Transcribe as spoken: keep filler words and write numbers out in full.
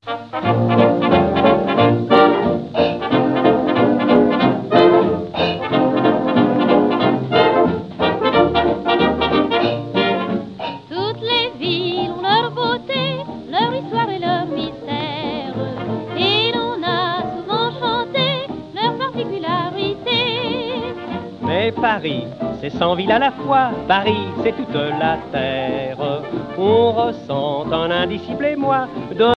Toutes les villes ont leur beauté, leur histoire et leur mystère, et l'on a souvent chanté leur particularité. Mais Paris, c'est cent villes à la fois, Paris, c'est toute la terre. On ressent un indicible émoi de